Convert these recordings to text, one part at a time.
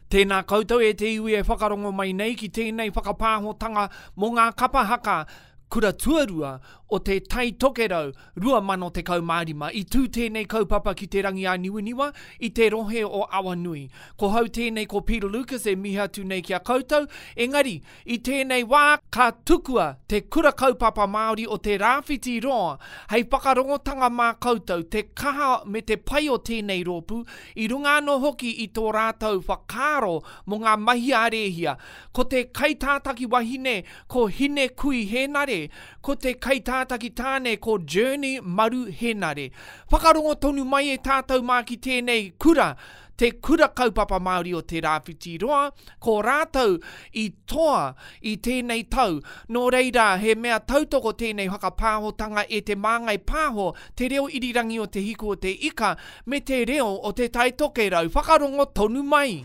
Tēnā koutou e te iwi e whakarongo mai nei ki tēnei whakapāhotanga mō ngā kapahaka kura tuarua o te tai tokerau 2015 i tū tēnei kaupapa ki te rangi a Niwiniwa i te rohe o Awanui. Ko hau tēnei ko Peter Lucas e miha tu nei ki a koutou, engari i tēnei wā ka tukua te kura kaupapa Māori o te rāwhiti roa, hei whakarongotanga mā koutou te kaha me te pai o tēnei rōpu, i runga no hoki i tō rātou whakaro mō ngā mahi arehia, ko te kaitātaki wahine ko hine kui henare, ko te kaitātaki tāne ko Journey Maru Henare. Whakarongo tonu mai e tātou mā ki tēnei kura, te kura kaupapa Māori o te rāwhiti roa, ko rātou i toa i tēnei tau. Nō reira, he mea tautoko tēnei whakapāhotanga e te māngai pāho, te reo irirangi o te hiku o te ika, me te reo o te tai tokerau. Whakarongo tonu mai.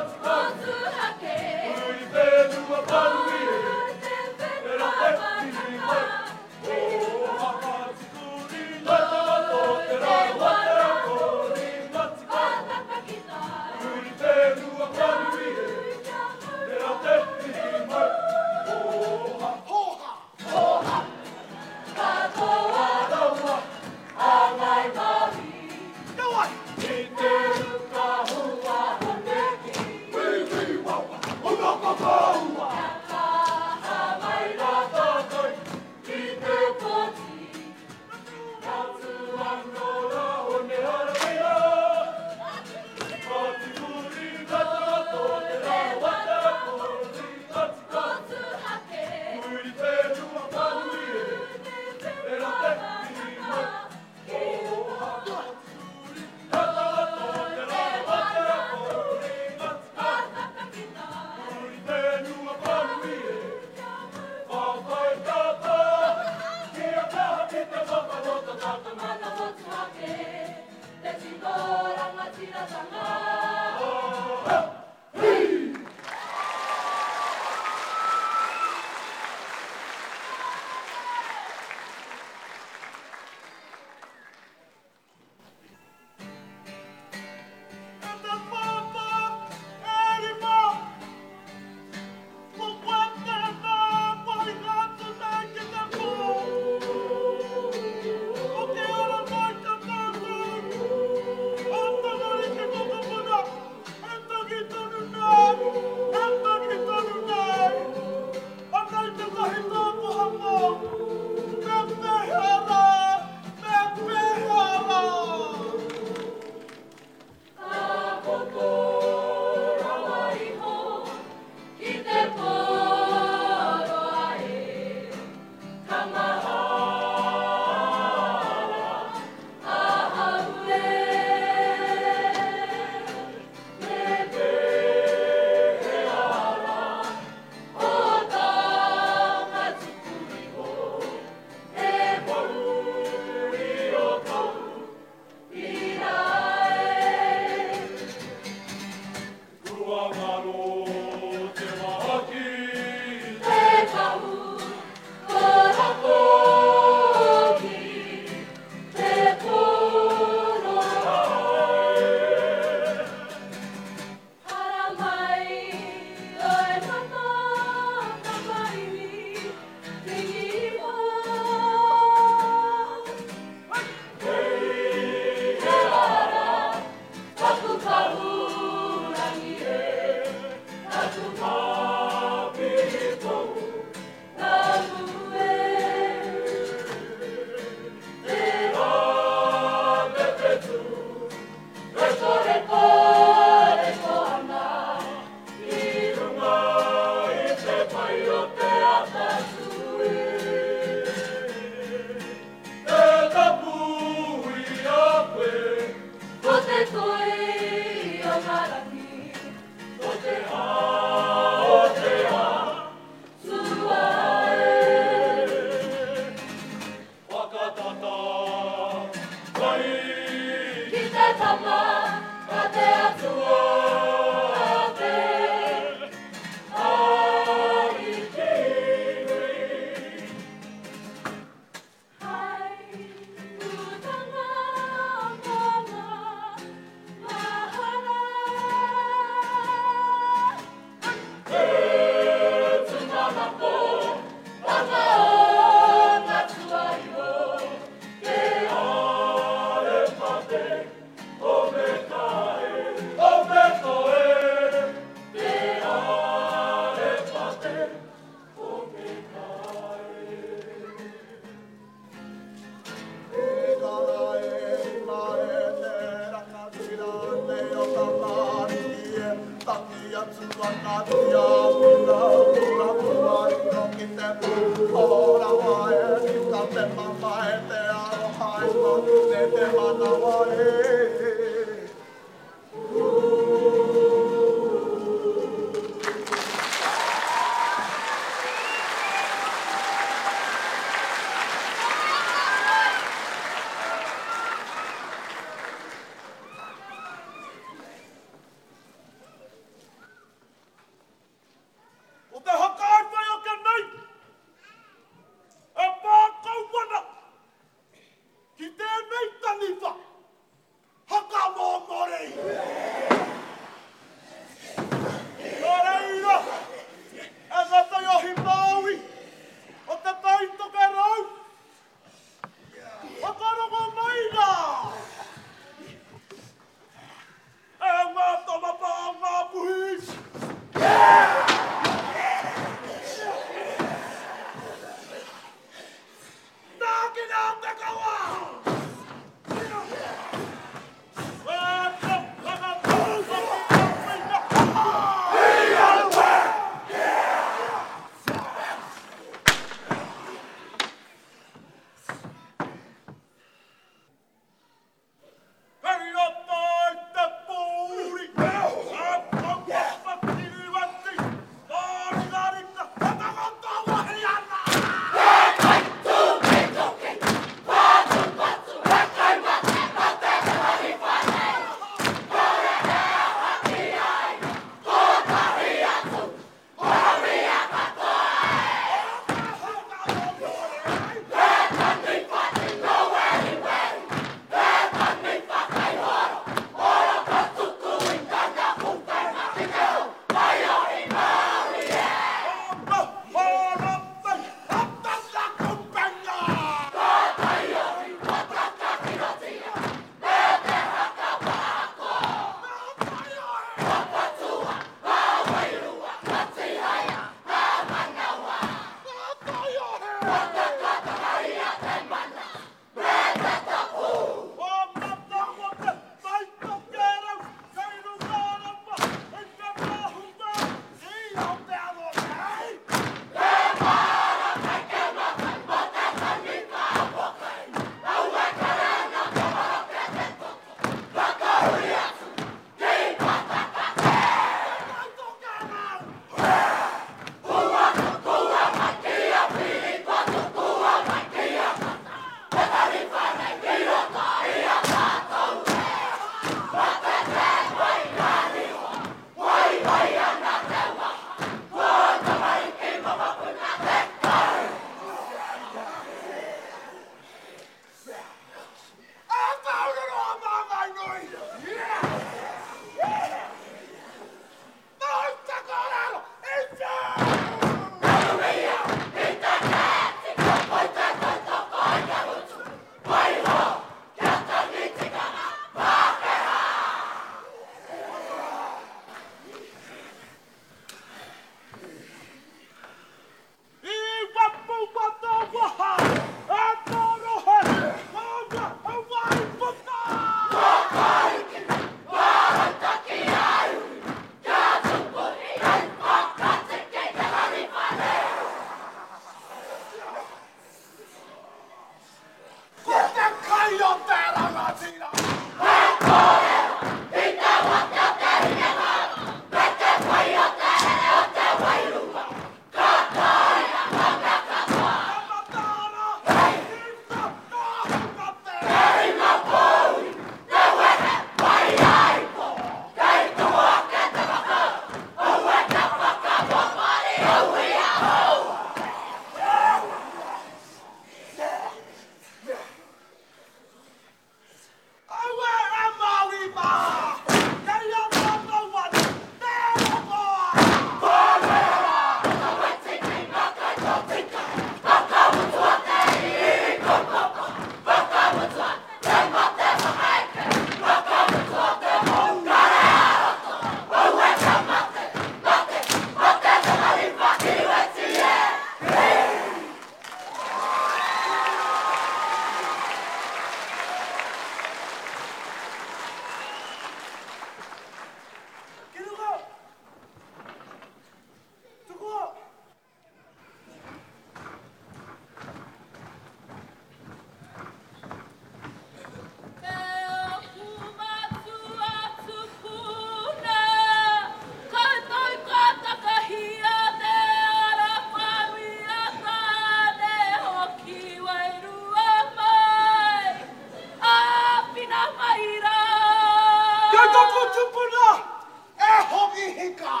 Kia toko tupuna e hoki hika.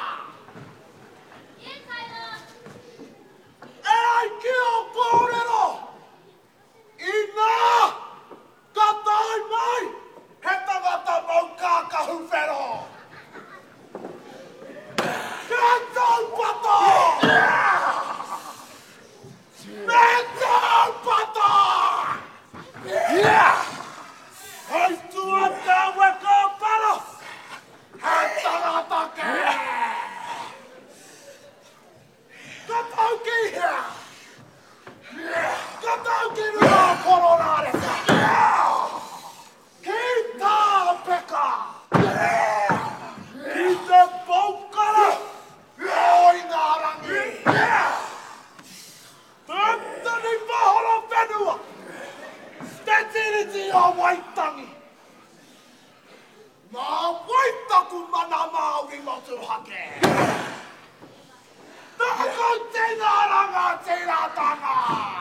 E ai ki o kōrero. Ina ka tai mai he tangata mau kākahu whero. Kia tau pato. Me tau pato. Hei tua te weka paro. Hei tangata ke. Ka tau ki hea. Ka tau ki rua koronare. Ki tā peka. Ki te paukara. Oi ngā rangi. Tētani wahora whenua. Te tiriti o Waitangi. Nā Waitaku mana Māori motu hake. Tāko tēnā ranga tēnā tanga.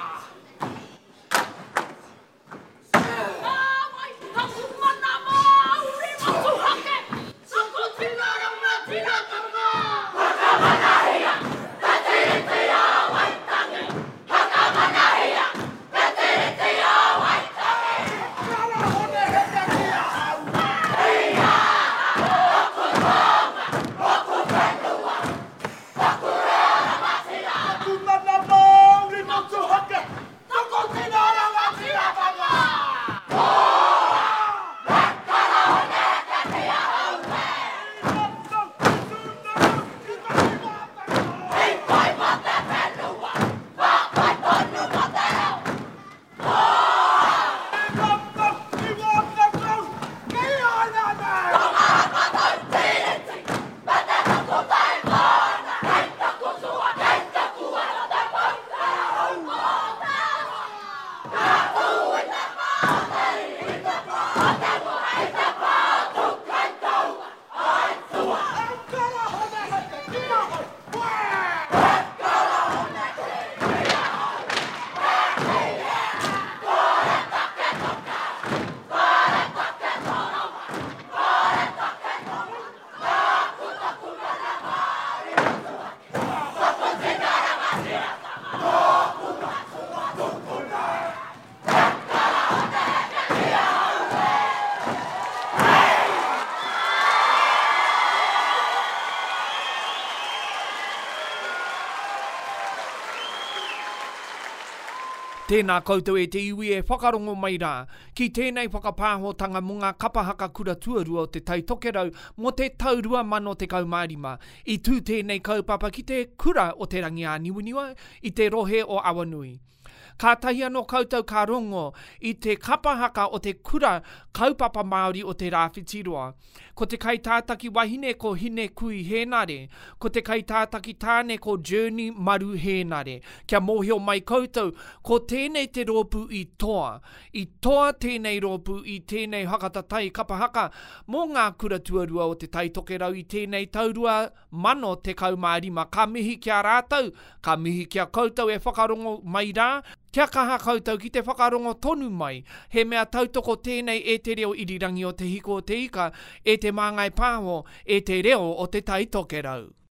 Tēnā koutou e te iwi e whakarongo mai rā, ki tēnei whakapāhotanga mō ngā kapahaka kura tuarua o te taitokerau mō te taurua mano te kaumārima, i tū tēnei kaupapa ki te kura o te rangi a niwiniwa, i te rohe o Awanui. Ka tahi anō koutou ka rongo i te kapahaka o te kura kaupapa Māori o te rāwhitiroa. Ko te kaitātaki wahine ko hine kui hēnare, ko te kaitātaki tāne ko journey maru hēnare. Kia mōhio mai koutou, ko tēnei te rōpu i toa tēnei rōpu i tēnei hakatatai kapahaka mō ngā kura tuarua o te taitokerau i tēnei taurua mano te kaumārima. Ka mihi kia rātou, ka mihi kia koutou e whakarongo mai rā, kia kaha koutou ki te whakarongo tonu mai, he mea tautoko tēnei e te reo irirangi o te hiko o te ika, e te māngai pāho, e te reo o te taitokerau.